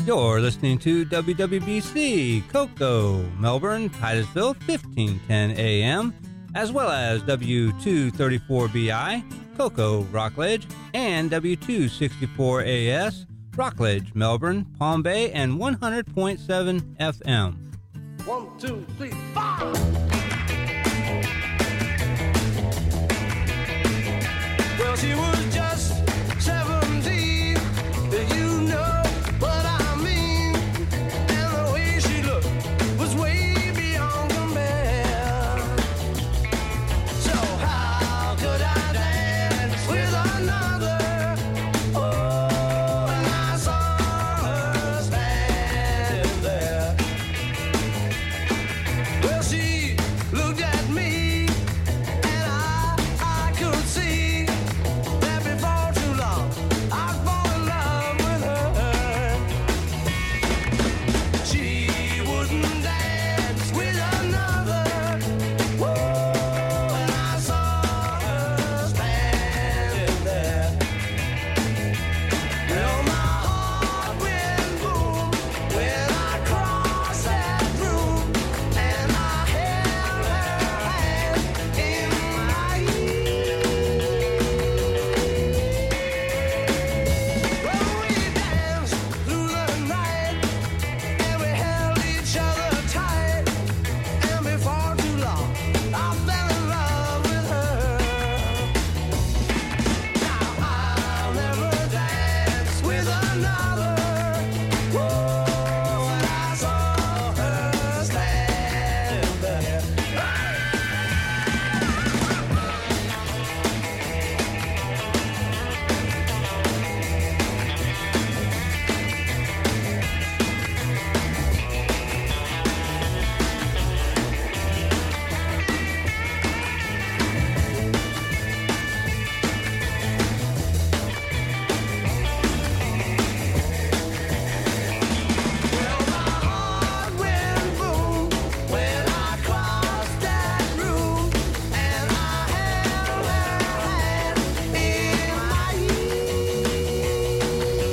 You're listening to WWBC, Cocoa, Melbourne, Titusville, 1510 AM, as well as W234BI, Cocoa, Rockledge, and W264AS, Rockledge, Melbourne, Palm Bay, and 100.7 FM. 1, 2, 3, 4! Well, she was just 17, you know what I mean, and the way she looked was way beyond compare. So how could I dance with another? Oh, and I saw her standing there. Well, she looked at me, and I could see that before too long I'd fall in love with her. She wouldn't dance with another. Whoa, and I saw her standing there. Well, my heart went boom when I crossed that room, and I held her hand in my ear. Well, we danced through the night, and we held each other tight, and before too long I fell in love with her. Now I'll never dance with another. Whoa, and I saw her standing there. Well, my heart went boom when I crossed that room, and I held her hand in my ear.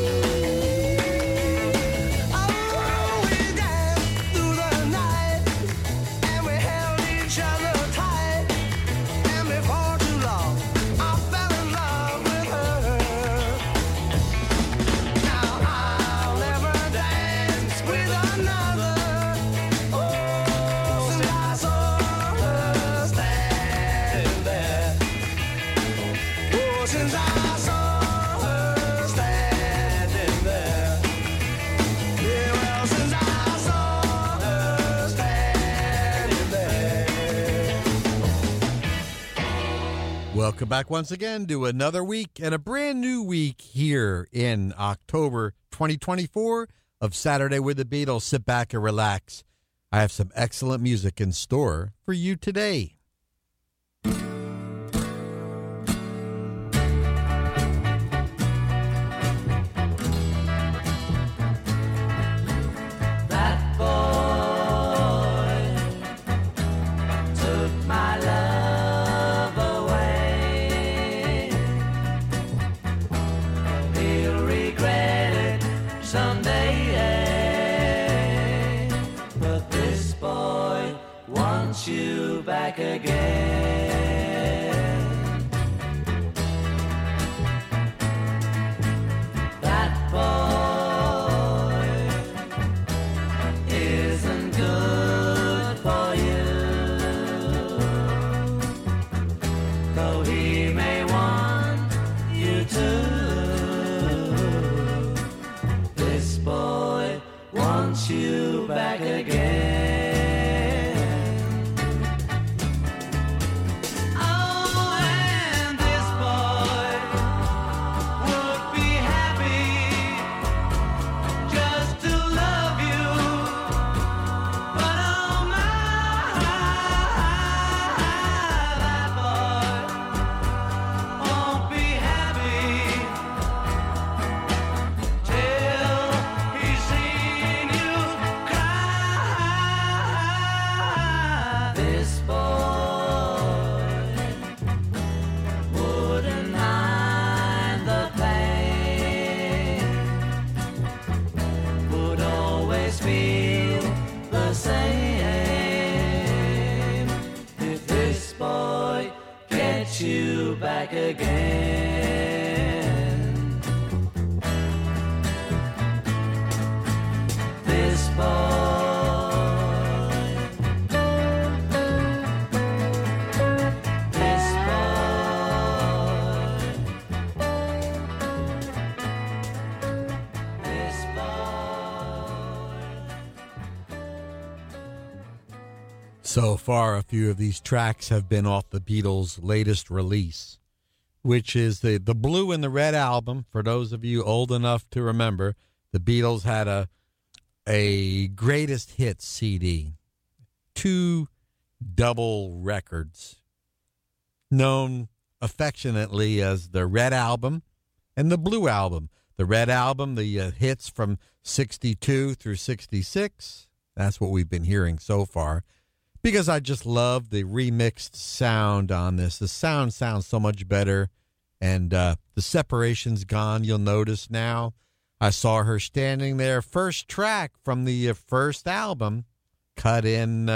Oh, we danced through the night, and we held each other tight, and before too long I fell in love with her. Now I'll never dance with another. Oh, since I saw her standing there. Oh, since I saw her standing there. Yeah, well, since I saw her standing there. Welcome back once again to another week and a brand new week here in October 2024 of Saturday with the Beatles. Sit back and relax. I have some excellent music in store for you today. That boy took my love away. He'll regret it someday. But this boy wants you back again. That boy isn't good for you, though he may want you to. This boy wants you back again. Oh, and this boy would be happy just to love you, but oh my, that boy won't be happy till he's seen you cry. back again. This boy, this boy, this boy. So far, a few of these tracks have been off the Beatles' latest release, which is the Blue and the Red album. For those of you old enough to remember, the Beatles had a greatest hits CD, 2 double records, known affectionately as the Red Album and the Blue Album. The Red Album, the hits from 62 through 66. That's what we've been hearing so far, because I just love the remixed sound on this. The sound sounds so much better, and the separation's gone, you'll notice now. I saw her standing there, first track from the first album, cut in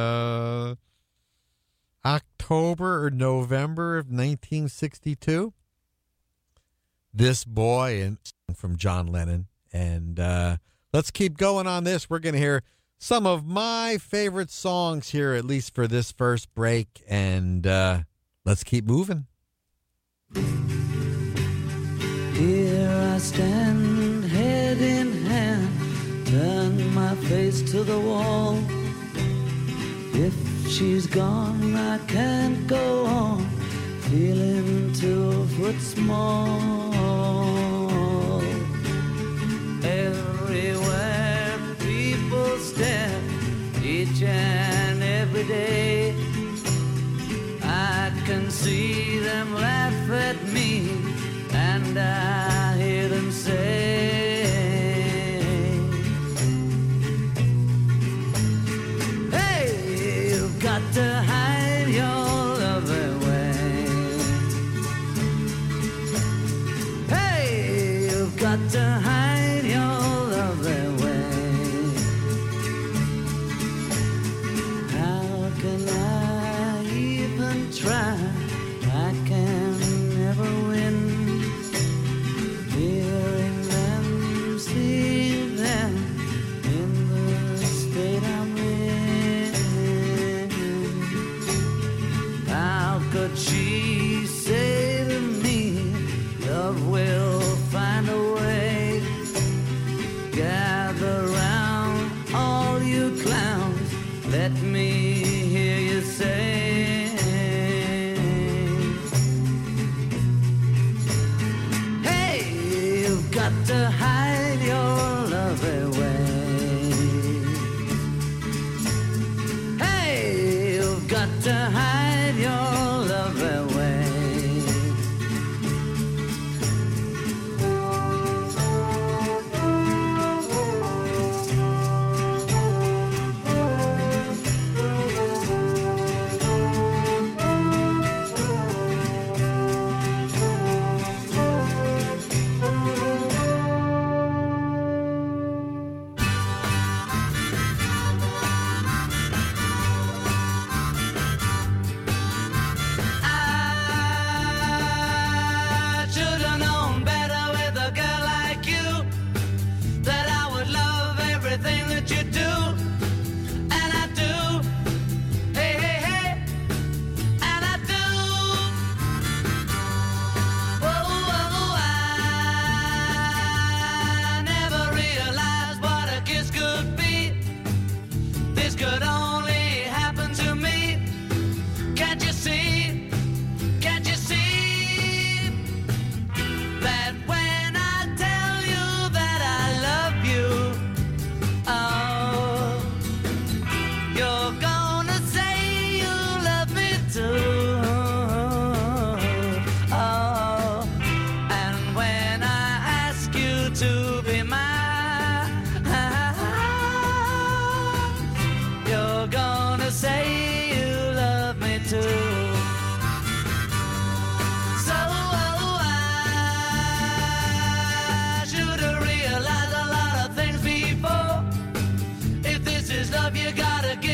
October or November of 1962. This Boy, and from John Lennon. And let's keep going on this. We're going to hear some of my favorite songs here, at least for this first break. And let's keep moving. Here I stand, head in hand, turn my face to the wall. If she's gone, I can't go on, feeling 2 foot small. Everywhere people stare, each and every day, I can see them laugh at me, and I hear them say, hey, you've got to hide your love away. Hey, you've got to hide your love away. How can I even try? I can never win. Hearing them, seeing them in the state I'm in. How could she say to me, love will find a way? Gather round, all you clowns, let me hear you say, got to hide your love away. Hey, you've got to hide your love away.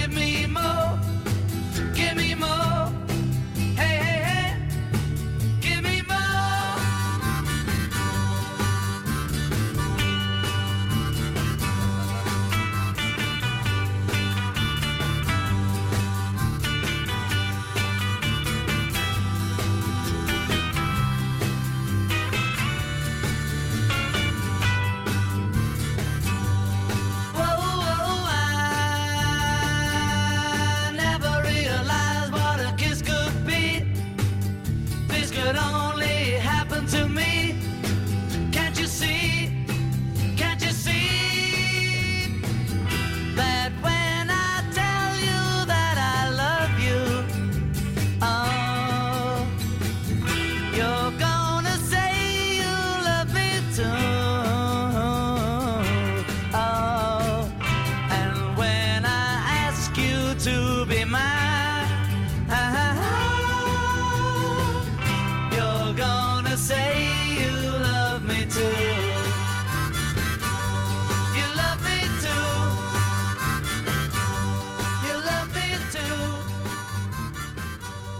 Give me more. Hey, hey, hey.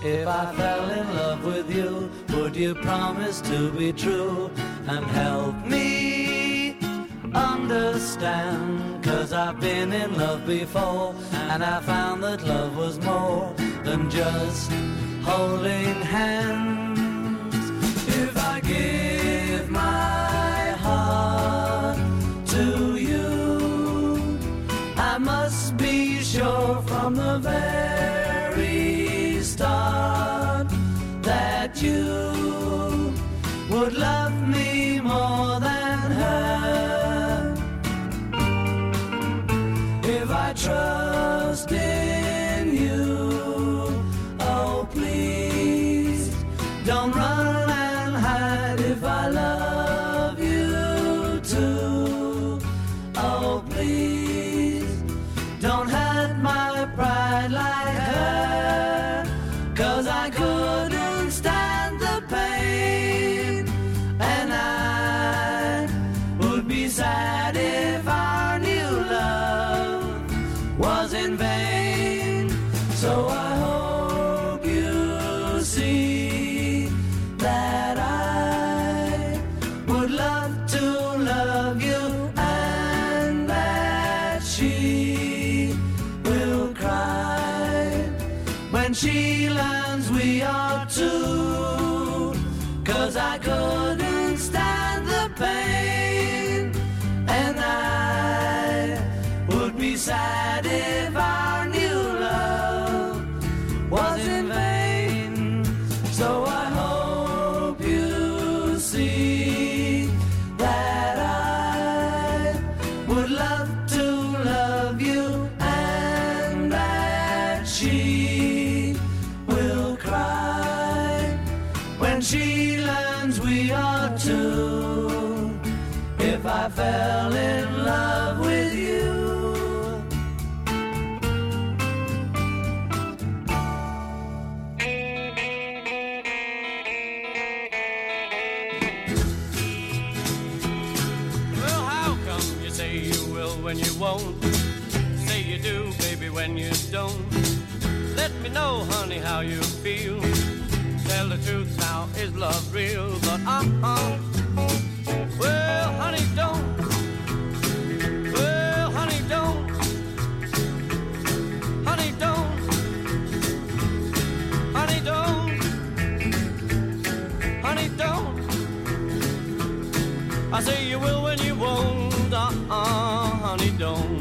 If I fell in love with you, would you promise to be true and help me understand? 'Cause I've been in love before, and I found that love was more than just holding hands. If I give my heart to you, I must be sure from the very start that you would love me more than her. If I trust in you, oh please don't run and hide. If I love you too, oh please don't hurt my pride like her. 'Cause I couldn't stand the pain, and I would be sad if our new love was in vain. So I hope you see that I would love to love you, and that she will cry when she learns we are two. 'Cause I couldn't stand the pain, and I would be sad if our new love was in vain. So I hope you see that I would love to love you, and that she will cry when she learns we are two. If I fell in love with you. Well, how come you say you will when you won't? Say you do, baby, when you don't. Let me know, honey, how you feel. Tell the truth now, is love real? But well, honey, don't. Well, honey, don't. Honey, don't. Honey, don't. Honey, don't. I say you will when you won't. Honey, don't.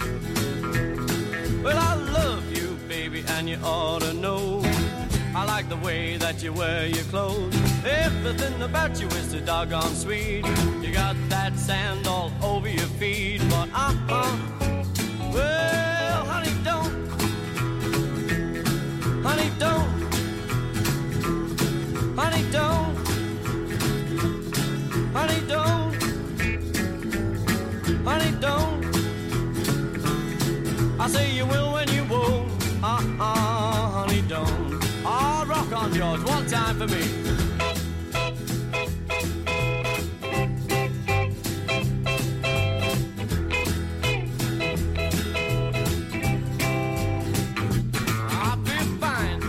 Well, I love you, baby, and you ought to know. I like the way that you wear your clothes. Everything about you is so doggone sweet. You got that sand all over your feet. But well, honey, don't. Honey, don't. Honey, don't. Honey, don't. Honey, don't. I say you will when you won't. Honey, don't. Oh, rock on, George, one time for me. I'll be fine.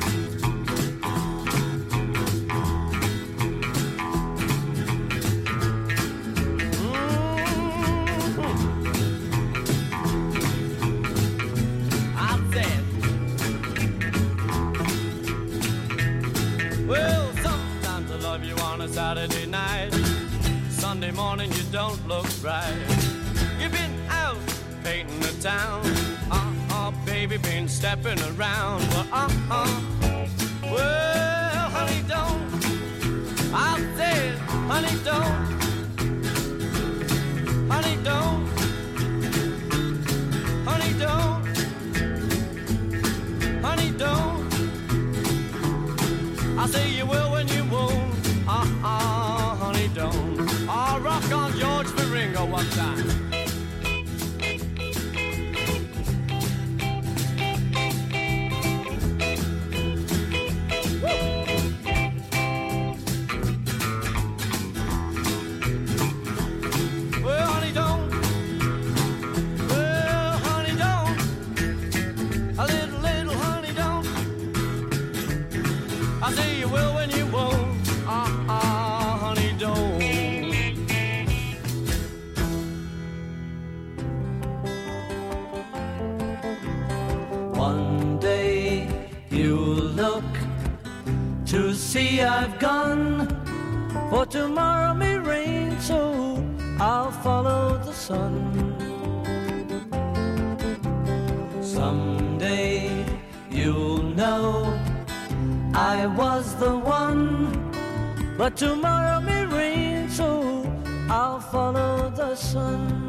I said, well, sometimes I love you on a Saturday night. Sunday morning you don't look right. You've been out painting the town. Baby, been stepping around. But well, honey, don't. I said, honey, don't. Honey, don't. Honey, don't. Honey, don't. I say you will when you won't. Honey, don't. I'll rock on George Ringo one time. Well, honey, don't. Well, honey, don't. A little honey, don't. see I've gone, for tomorrow may rain, so I'll follow the sun. Someday you'll know I was the one, but tomorrow may rain, so I'll follow the sun.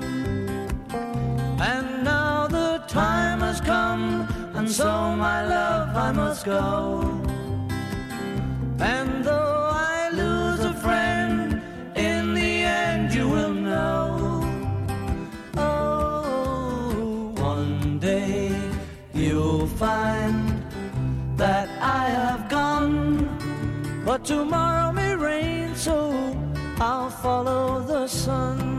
And now the time has come, and so my love I must go. And though I lose a friend, in the end you will know. Oh, one day you'll find that I have gone, but tomorrow may rain, so I'll follow the sun.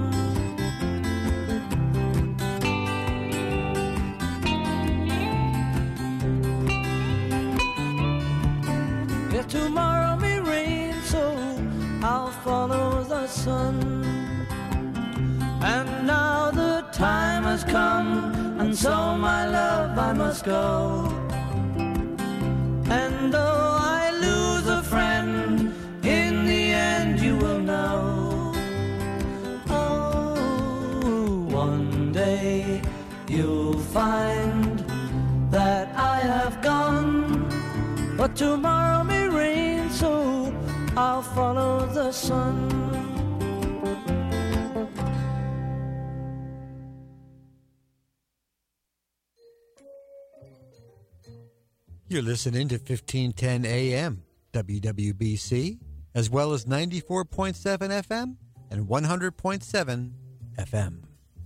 Yeah, tomorrow may rain, so I'll follow the sun. And now the time has come, and so my love I must go. And though I lose a friend, in the end you will know. Oh, one day you'll find that I have gone, but tomorrow may rain, so I'll follow the sun. You're listening to 1510 AM, WWBC, as well as 94.7 FM and 100.7 FM.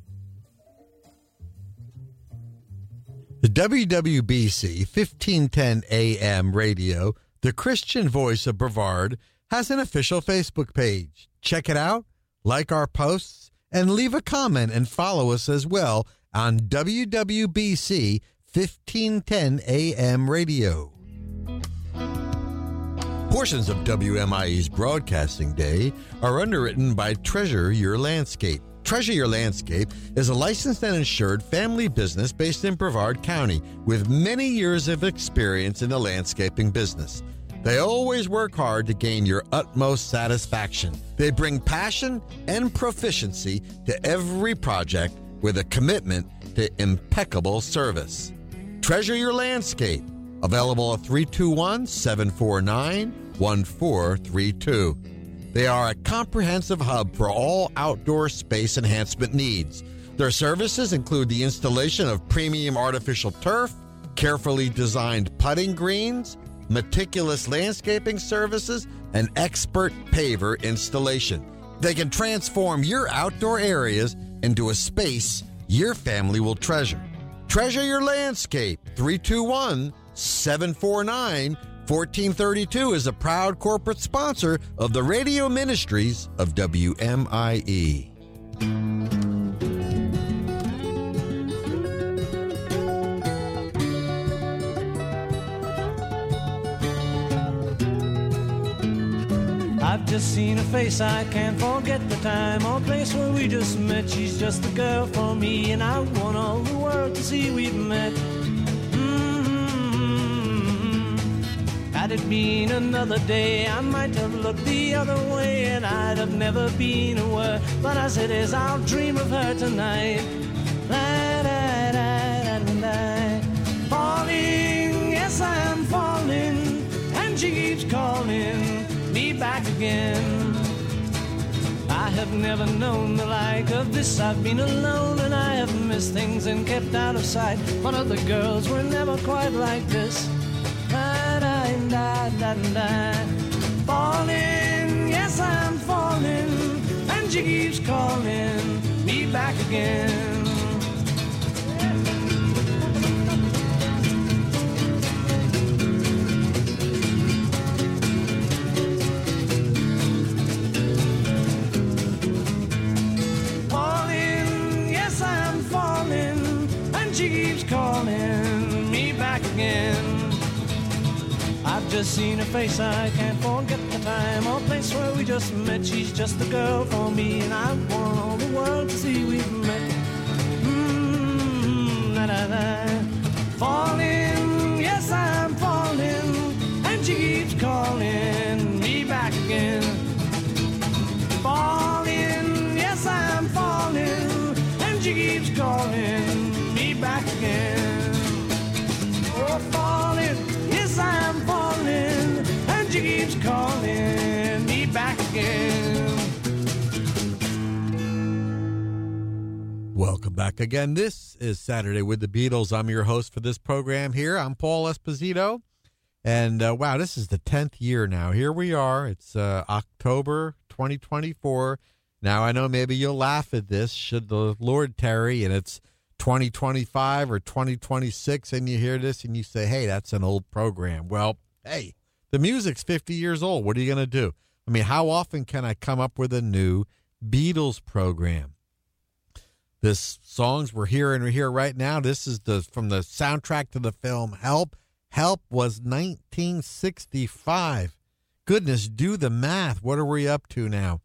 The WWBC 1510 AM radio, the Christian voice of Brevard, has an official Facebook page. Check it out, like our posts, and leave a comment and follow us as well on WWBC 1510 AM radio. Portions of WMIE's broadcasting day are underwritten by Treasure Your Landscape. Treasure Your Landscape is a licensed and insured family business based in Brevard County with many years of experience in the landscaping business. They always work hard to gain your utmost satisfaction. They bring passion and proficiency to every project with a commitment to impeccable service. Treasure Your Landscape, available at 321-749-1432. They are a comprehensive hub for all outdoor space enhancement needs. Their services include the installation of premium artificial turf, carefully designed putting greens, meticulous landscaping services, and expert paver installation. They can transform your outdoor areas into a space your family will treasure. Treasure Your Landscape, 321-749-1432 is a proud corporate sponsor of the radio ministries of WMIE. I've just seen her face, I can't forget the time or place where we just met. She's just the girl for me, and I want all the world to see we've met. Had it been another day, I might have looked the other way, and I'd have never been aware. But as it is, I'll dream of her tonight. Falling, yes I am falling, and she keeps calling me back again. I have never known the like of this. I've been alone and I have missed things and kept out of sight. But other girls were never quite like this. Falling, yes I'm falling, and she keeps calling me back again. She keeps calling me back again. I've just seen her face, I can't forget the time or place where we just met. She's just the girl for me, and I want all the world to see we've met. Falling, yes I'm falling, and she keeps calling Welcome back again. This is Saturday with the Beatles. I'm your host for this program here. I'm Paul Esposito. And wow, this is the 10th year now. Here we are. It's October 2024. Now, I know maybe you'll laugh at this should the Lord tarry and it's 2025 or 2026 and you hear this and you say, hey, that's an old program. Well, hey, the music's 50 years old. What are you going to do? I mean, how often can I come up with a new Beatles program? This songs we're hearing here right now, this is from the soundtrack to the film Help. Help was 1965. Goodness, do the math. What are we up to now?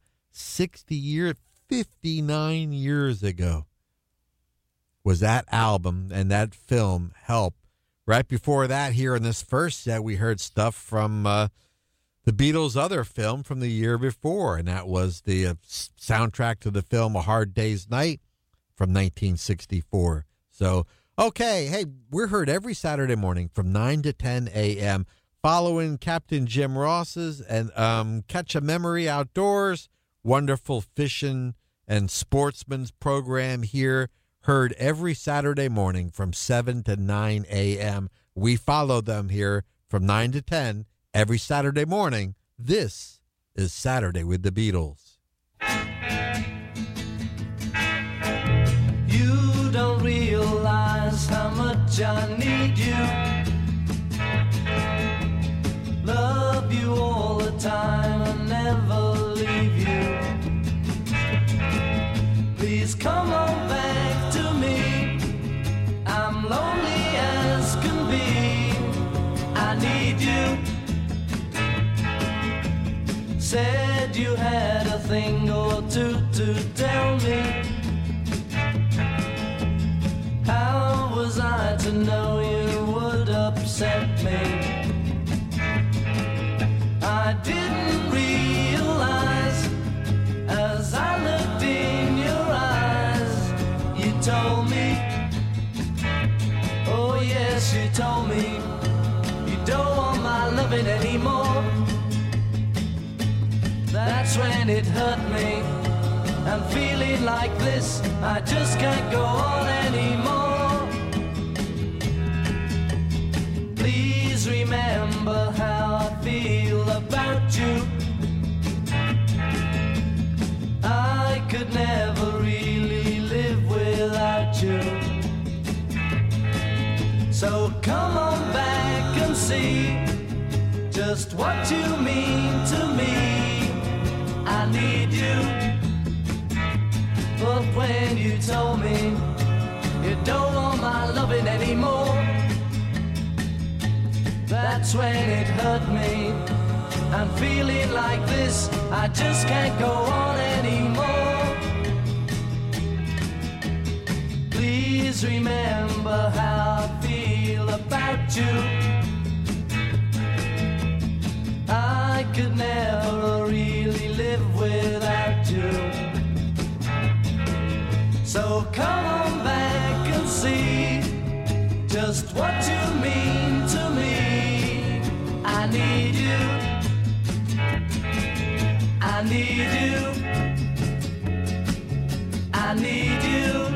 59 years ago was that album and that film Help. Right before that, here in this first set, we heard stuff from the Beatles' other film from the year before, and that was the soundtrack to the film A Hard Day's Night from 1964. So, okay, hey, we're heard every Saturday morning from 9 to 10 a.m. following Captain Jim Ross's and Catch a Memory Outdoors, wonderful fishing and sportsman's program here, heard every Saturday morning from 7 to 9 a.m. We follow them here from 9 to 10 every Saturday morning. This is Saturday with the Beatles. You don't realize how much I need you. Love you all the time and never leave you. Please come on back to me. I'm lonely as can be. I need you. Said you had a thing or two to tell me. How was I to know you would upset me? I didn't realize as I looked in your eyes. You told me, oh yes, you told me you don't want my loving anymore. That's when it hurt me. I'm feeling like this, I just can't go on anymore. Please remember how I feel about you. I could never really live without you. So come on back and see just what you mean to me. I need you. But when you told me you don't want my loving anymore, that's when it hurt me. I'm feeling like this, I just can't go on anymore. Please remember how I feel about you. I could never really live without you. So come on back and see just what you mean to me. I need you. I need you. I need you.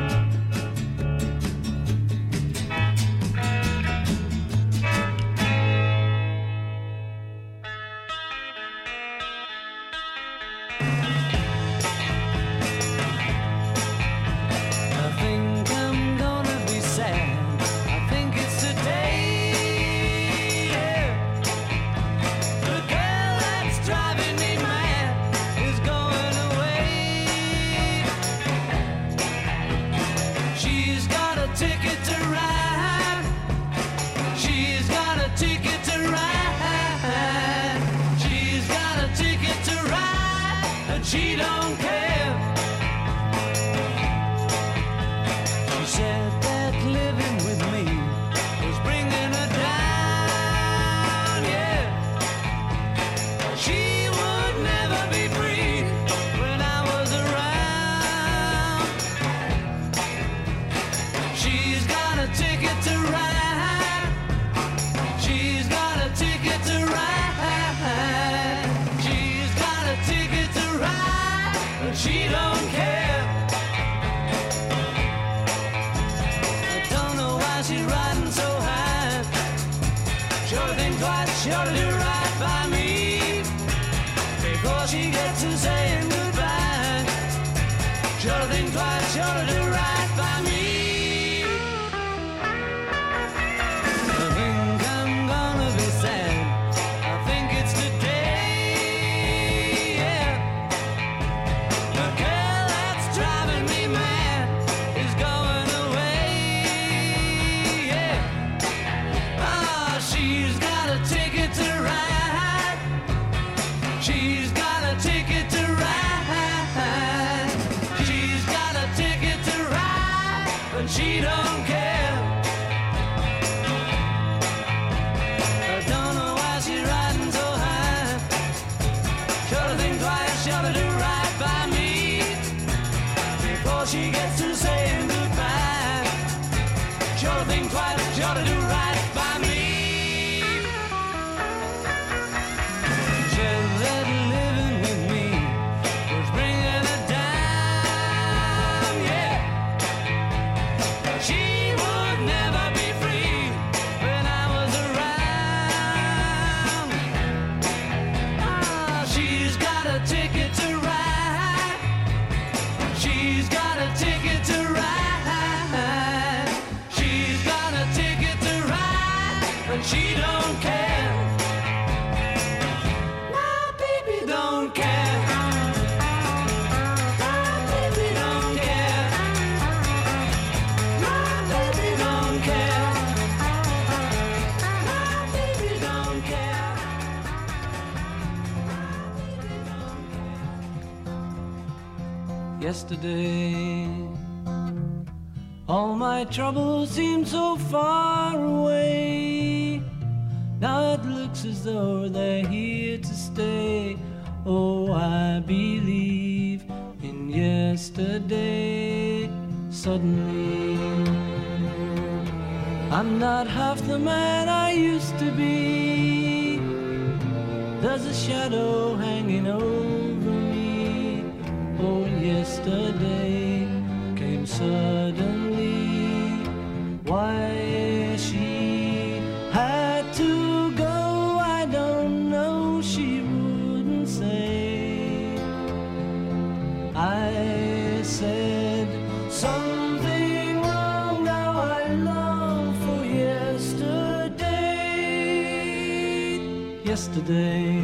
She don't care. She said that living with me was bringing her down, yeah. She would never be free when I was around. She's got a ticket to ride. She's got a ticket to ride. She's got a ticket to ride. She don't care. Sure to think twice, sure to do right by me. I think I'm gonna be sad. I think it's today, yeah. The girl that's driving me mad is going away, yeah. Ah, she's got a ticket to ride. She's got a ticket to ride. She's got a ticket to ride, but she don't care. I don't know why she's riding so high. Sure to think twice, sure to do right by me before she gets to saying goodbye. Sure to think twice, sure to do right by me. Said that living with me was bringing her down, yeah. She would never be free when I was around. Ah, she's got a ticket to ride. She's got a ticket to ride. She's got a ticket to ride, but she don't care. My baby don't care. My baby don't care. My baby don't care. My baby don't care. Yesterday, all my troubles seem so far away. Now it looks as though they're here to stay. Oh, I believe in yesterday. Suddenly, I'm not half the man I used to be. There's a shadow hanging over me. Oh, yesterday came suddenly. Why she had to go, I don't know, she wouldn't say. I said something wrong, now I long for yesterday. Yesterday,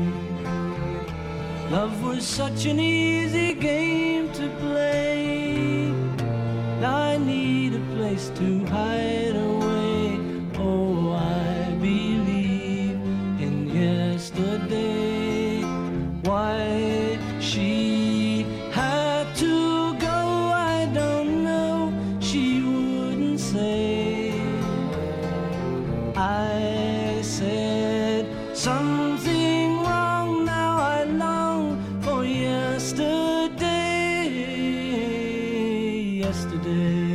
love was such an easy game to play. Now I need a place to hide away. Oh, I believe in yesterday. Why she had to go, I don't know, she wouldn't say. I said something wrong, now I long for yesterday. Yesterday,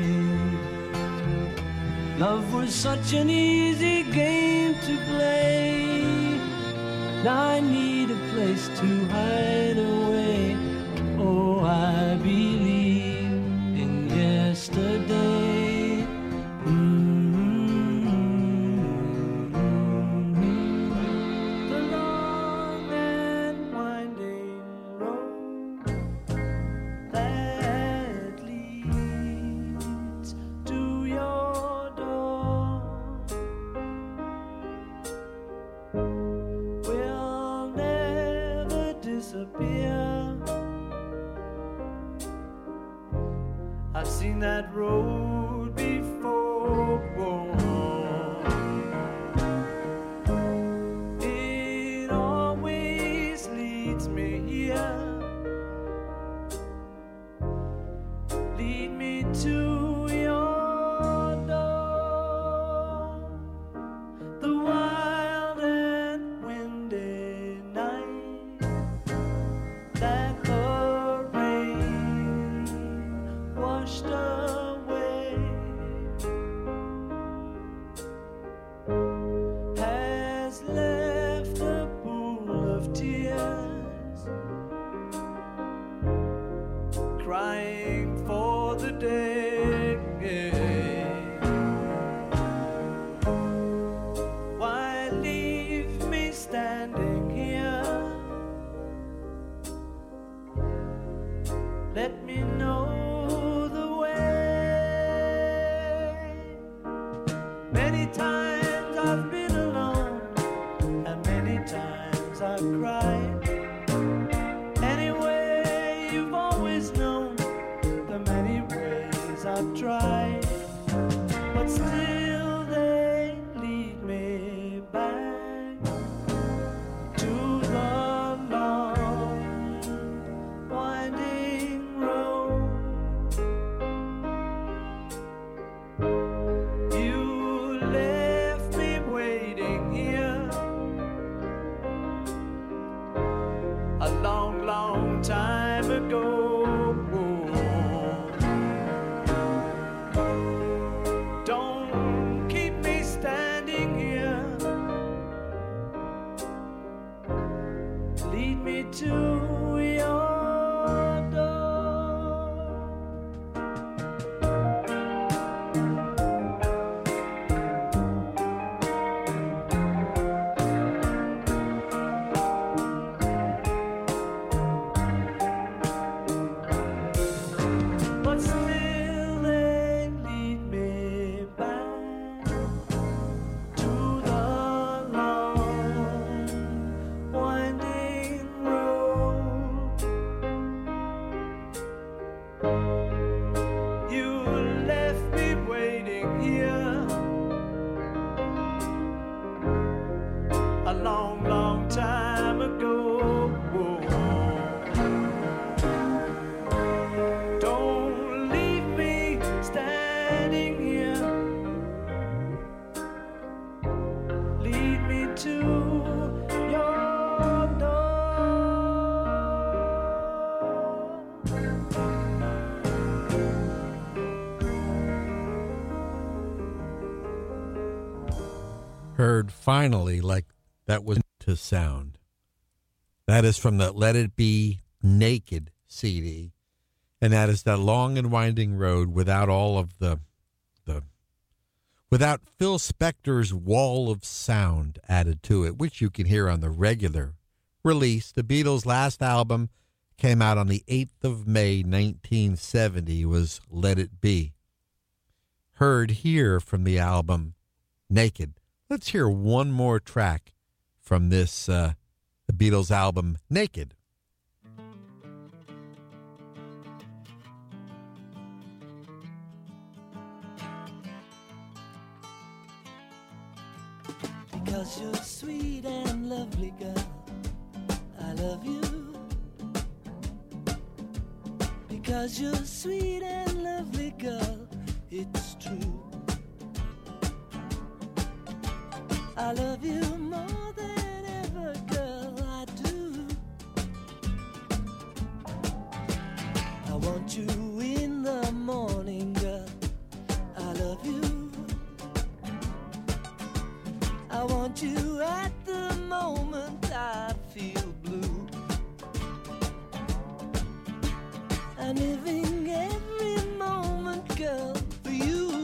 love was such an easy game to play. Now I need a place to hide away. Oh, I believe in yesterday. The long and winding road that leads to your door will never disappear. I've seen that road before. It always leads me here. Lead me to your door. The wild and windy night that the rain washed away has left a pool of tears, crying for the day. Why leave me standing here let me know the way. Many times I've been alone, and many times I've cried. Anyway, you've always known the many ways I've tried, but still they lead me back to the long winding road. You left me waiting here a long, long time ago. Don't keep me standing here. Lead me to your door. But still they lead me back to the long winding road. You left me waiting here a long, long time ago. Don't leave me standing here. Lead me to your door. Heard finally like that was to sound. That is from the Let It Be Naked CD. And that is that long and winding road without all of the without Phil Spector's wall of sound added to it, which you can hear on the regular release. The Beatles' last album came out on the 8th of May, 1970, was Let It Be. Heard here from the album Naked. Let's hear one more track from this the Beatles album Naked. Because you're sweet and lovely, girl, I love you. Because you're sweet and lovely, girl, it's true. I love you more than ever, girl, I do. I want you in the morning, girl, I love you. I want you at the moment I feel blue. I'm living every moment, girl, for you.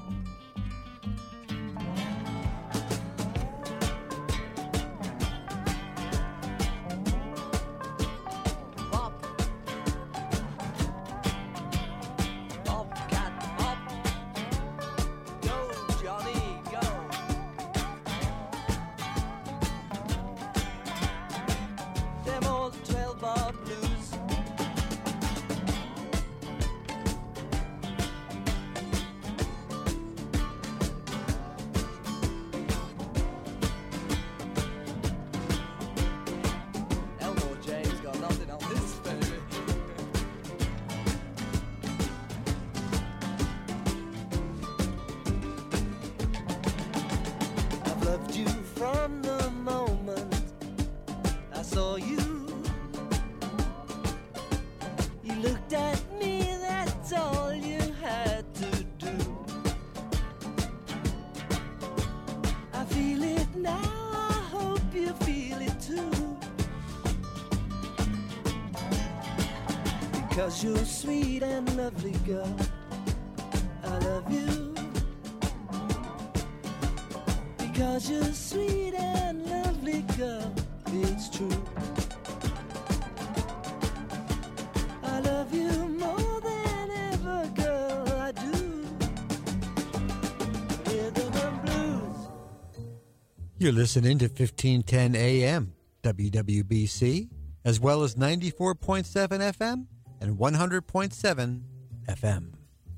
Because you're sweet and lovely, girl, I love you. Because you're sweet and lovely, girl, it's true. I love you You're listening to 1510 AM, WWBC, as well as 94.7 FM and 100.7 FM.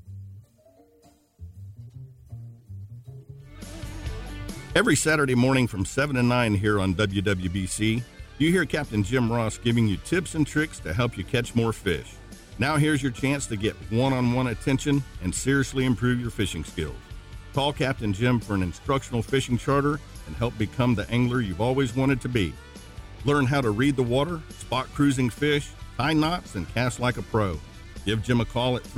Every Saturday morning from 7 to 9 here on WWBC, you hear Captain Jim Ross giving you tips and tricks to help you catch more fish. Now here's your chance to get one-on-one attention and seriously improve your fishing skills. Call Captain Jim for an instructional fishing charter and help become the angler you've always wanted to be. Learn how to read the water, spot cruising fish, tie knots, and cast like a pro. Give Jim a call at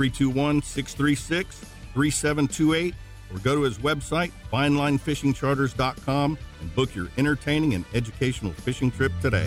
321-636-3728 or go to his website, finelinefishingcharters.com, and book your entertaining and educational fishing trip today.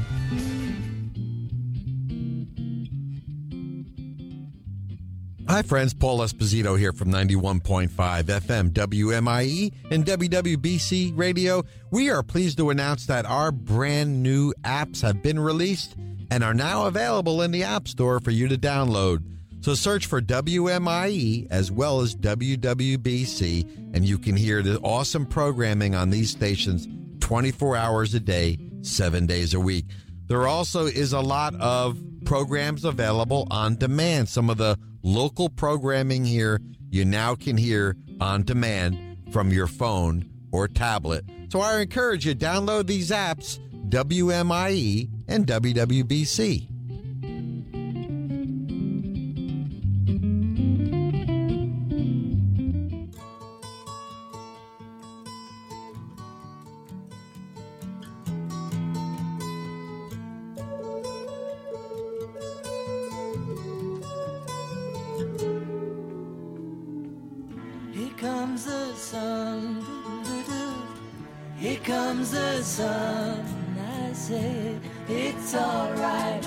Hi, friends. Paul Esposito here from 91.5 FM WMIE and WWBC Radio. We are pleased to announce that our brand new apps have been released and are now available in the App Store for you to download. So search for WMIE as well as WWBC, and you can hear the awesome programming on these stations 24 hours a day, 7 days a week. There also is a lot of programs available on demand. Some of the local programming here you now can hear on demand from your phone or tablet. So I encourage you, download these apps, WMIE and WWBC. Here comes the sun, doo-doo-doo. Here comes the sun. I say it's alright.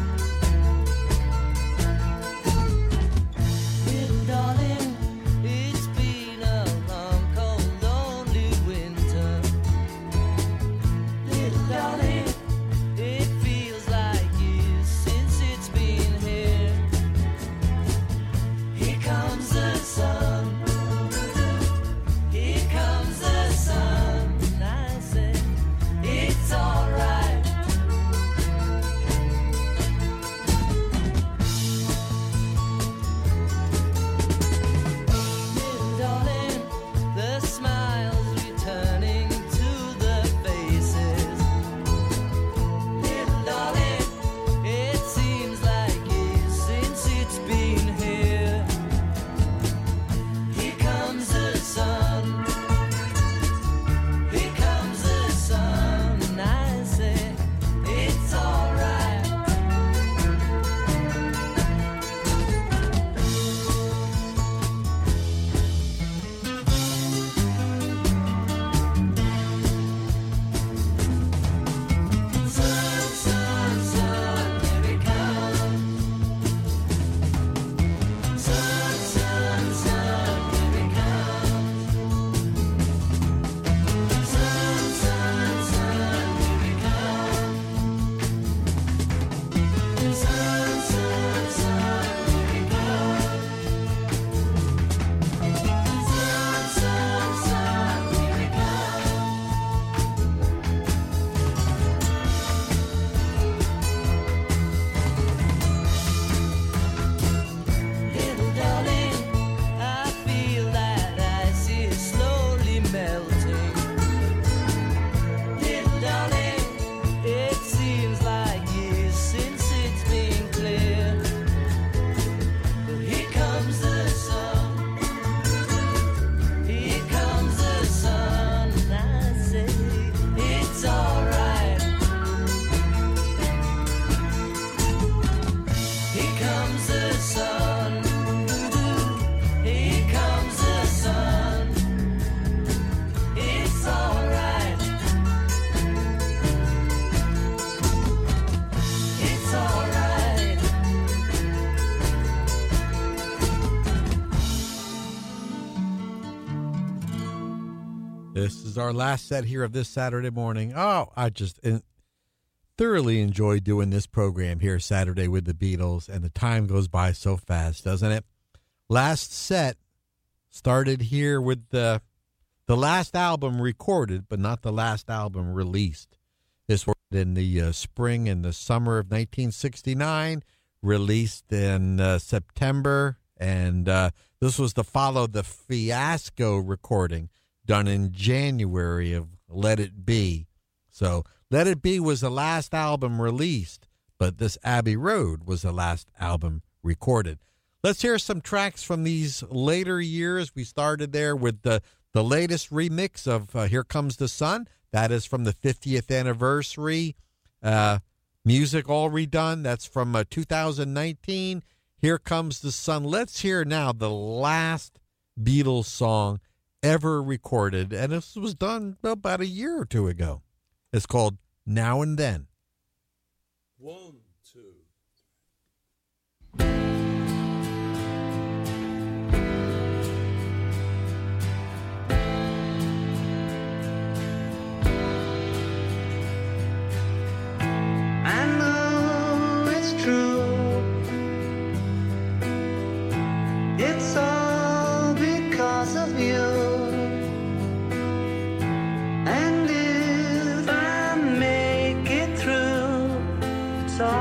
Little darling, it's been a long, cold, lonely winter. Little darling, it feels like years since it's been here. Here comes the sun. Here comes the sun. I say it's alright. Little darling, the smiles returning to the faces. Little darling, it seems like years since it's been here. Here comes the sun. Here comes the sun. And I say it's alright. Sun, sun, sun, here it comes. Sun, sun, sun, here it comes. Sun, sun, sun, here it comes. Sun, sun, sun, here it comes. Sun, sun, sun, here it comes. Little darling, I feel that ice is slowly melting. Little darling, it seems like years since it's been clear. But here comes the sun. Here comes the sun. And I say it's alright. Here comes the sun. Here comes the sun. It's alright. It's alright. This is our last set here of this Saturday morning. Oh, I just thoroughly enjoy doing this program here Saturday with the Beatles, and the time goes by so fast, doesn't it? Last set started here with the the last album recorded, but not the last album released. This was in the spring and the summer of 1969, released in September, and this was to follow the fiasco recording done in January of Let It Be. So Let It Be was the last album released, but this Abbey Road was the last album recorded. Let's hear some tracks from these later years. We started there with the latest remix of Here Comes the Sun. That is from the 50th anniversary. Music all redone. That's from 2019. Here Comes the Sun. Let's hear now the last Beatles song ever recorded, and this was done about a year or two ago. It's called Now and Then. 1, 2. I know it's true. It's all because of you. And if I make it through, it's all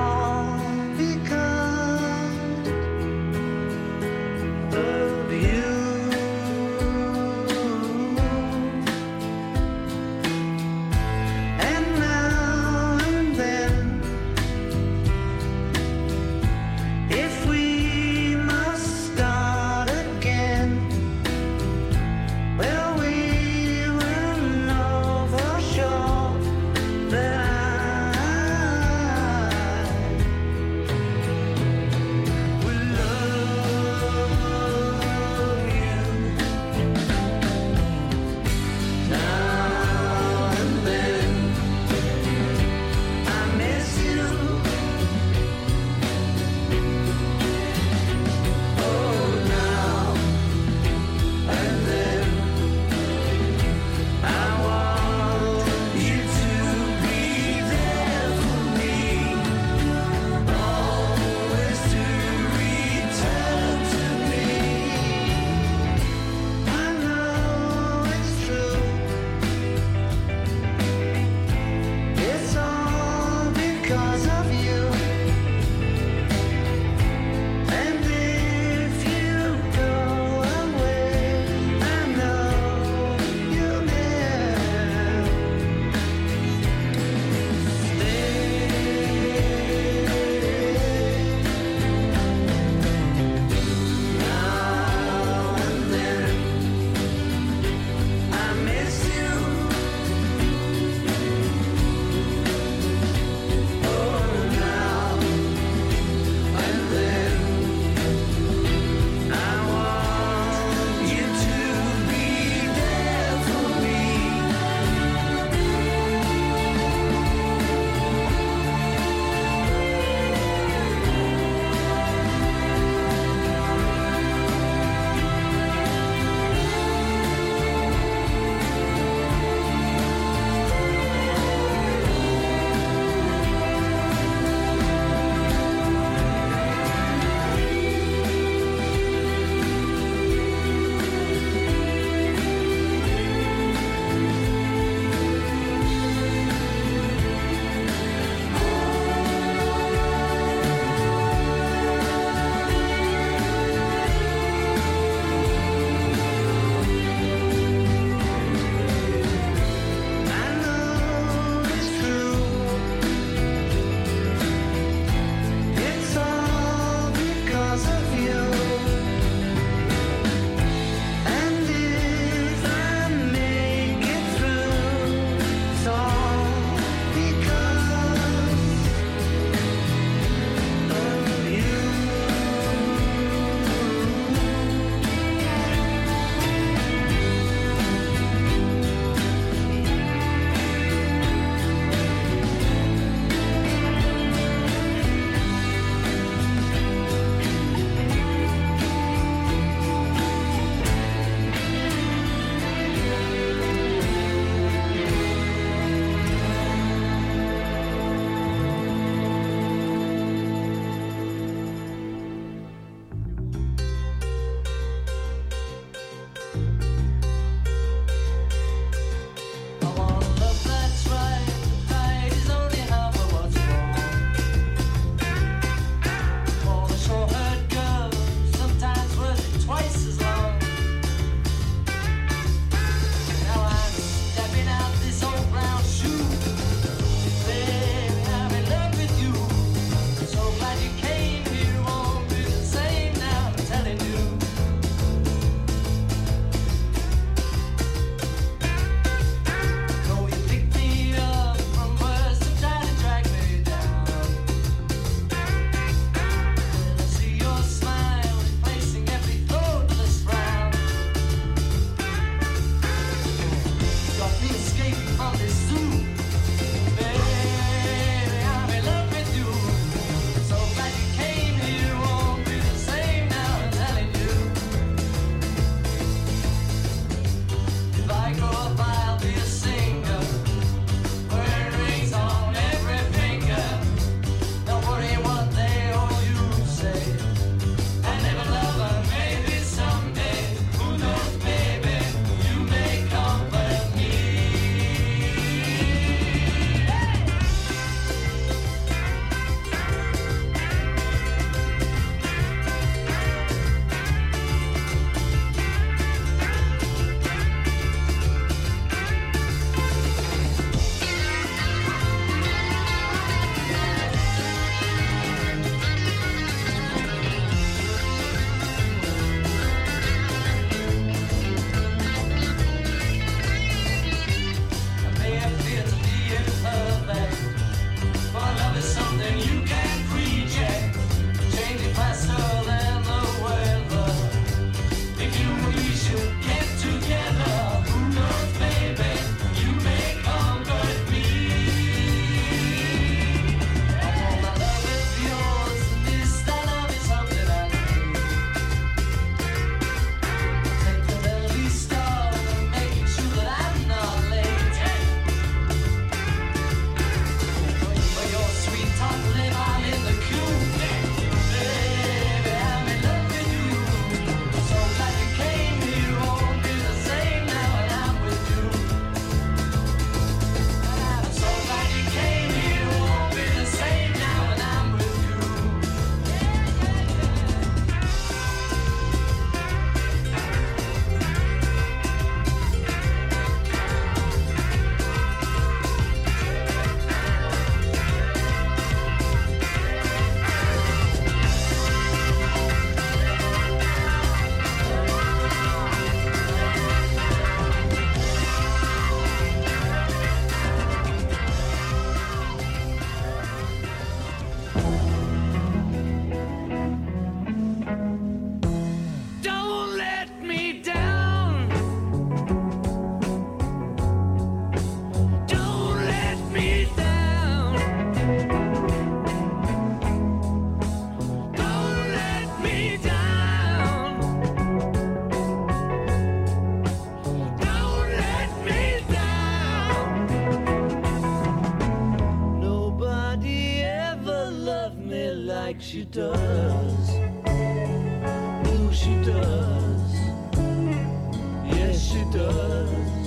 does. Oh, she does. Yes, she does.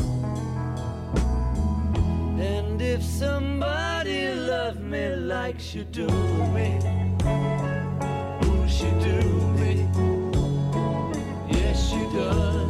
And if somebody loved me like she do me, oh, she do me. Yes, she does.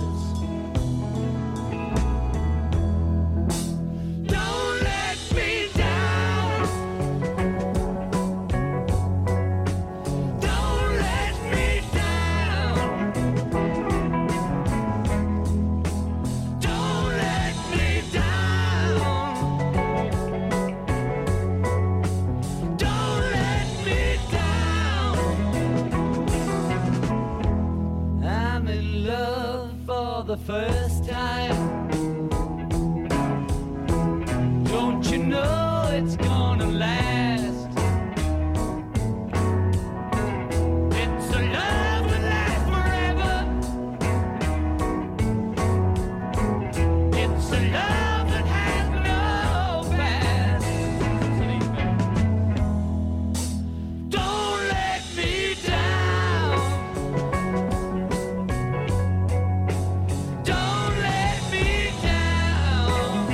The first time, don't you know it's gonna last? It's a love that lasts forever. It's a love that has no past. Don't let me down. Don't let me down.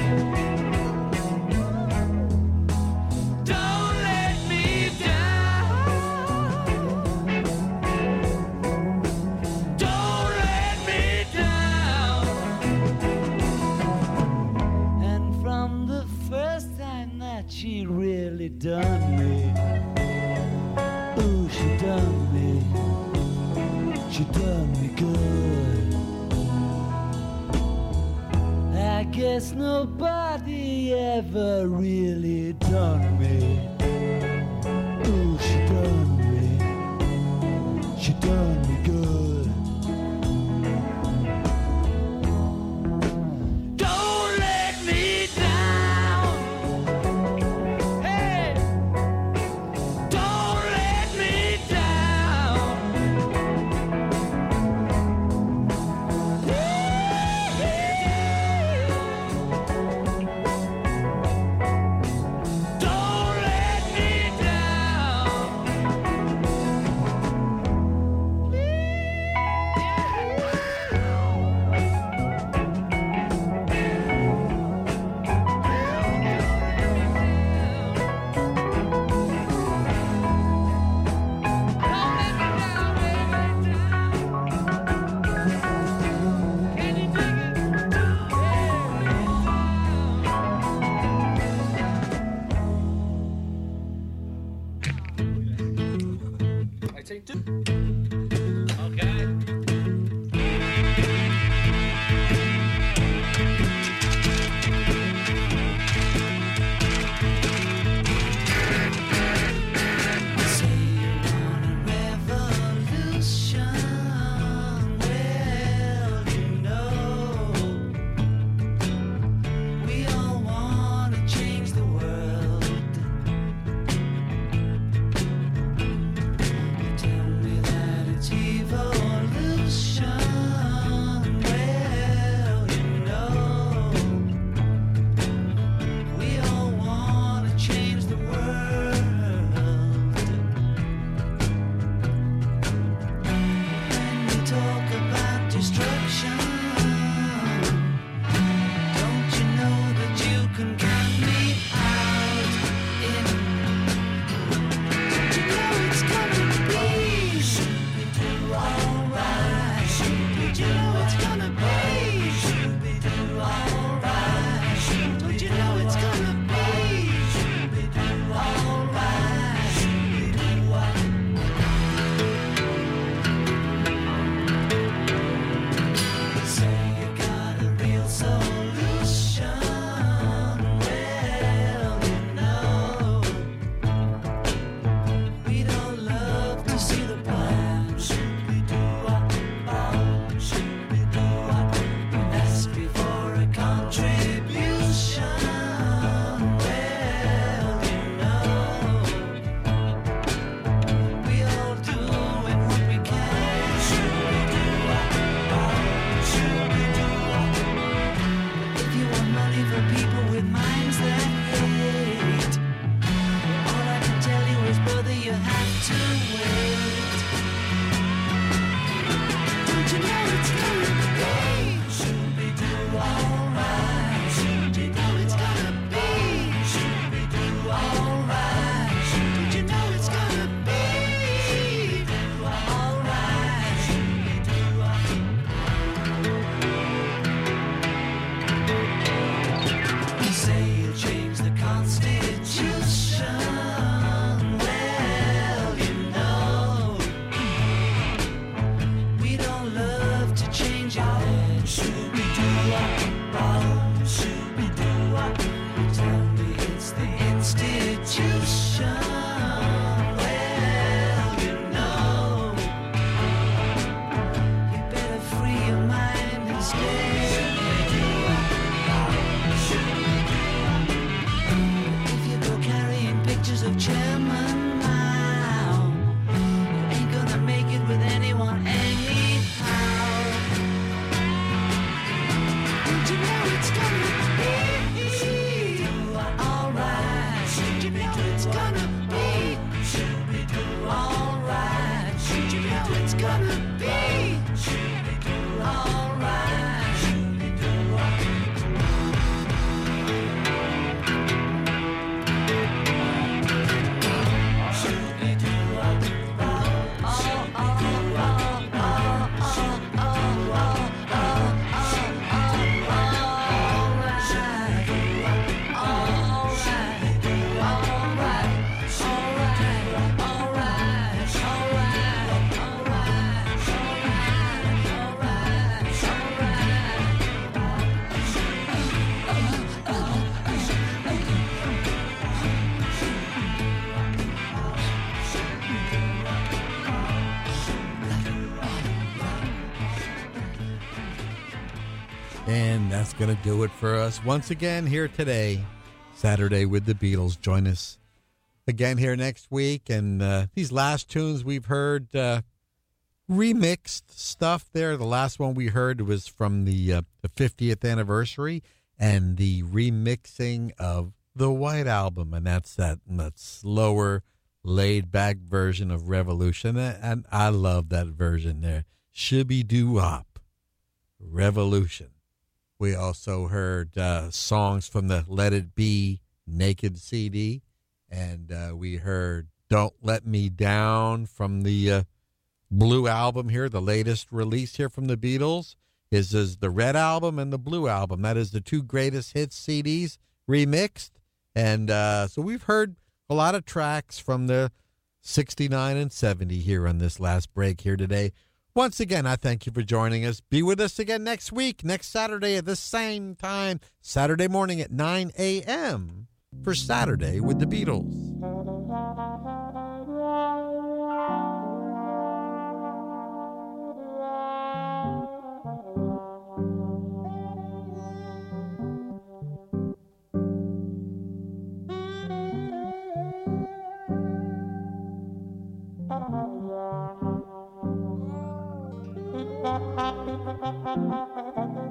Don't let me down. Don't let me down. And from the first time that she really done me, ooh, she done me. She done me good. I guess nobody ever really done me. Ooh, she done me. She done me good. Don't let me down. Hey, don't let me down. Don't let me down. Can you dig it? I take two. Okay. Say you want a revolution. Well, you know, we all want to change the world. You tell me that it's evolution. Well, you know, we all want to change the world. When you talk about destruction, don't you know that you can count me out in? Don't you know it's gonna be? Shooby-doo, alright. Don't you know it's gonna be? Shooby-doo, alright. Don't you know it's gonna be? Shooby-doo, alright. Shooby-doo, alright. it's gonna be. Shooby-doo, alright. Did you know it's gonna be? Shooby-doo, alright. Did you know it's gonna be? Alright. You say you'll change the Constitution. Well, you know, we don't love to change our head. Shooby-doo-wop, shooby-doo-wop. You tell me it's the institution. Well, you know, you better free your mind instead. If you go carrying pictures of chairman now, you ain't gonna make it with anyone anyhow. Did you know it's gonna be alright? Did you know it's gonna be alright? Did you know it's gonna be alright? And that's going to do it for us once again here today, Saturday with the Beatles. Join us again here next week. And these last tunes we've heard remixed stuff there. The last one we heard was from the 50th anniversary and the remixing of the White Album. And that's that slower, laid-back version of Revolution. And I love that version there. Shibby-doo-wop, Revolution. We also heard songs from the Let It Be Naked CD, and we heard Don't Let Me Down from the Blue Album here, the latest release here from the Beatles. Is the Red Album and the Blue Album. That is the two greatest hits CDs remixed. And so we've heard a lot of tracks from the 69 and 70 here on this last break here today. Once again, I thank you for joining us. Be with us again next week, next Saturday at the same time, Saturday morning at 9 a.m. for Saturday with the Beatles. Thank you.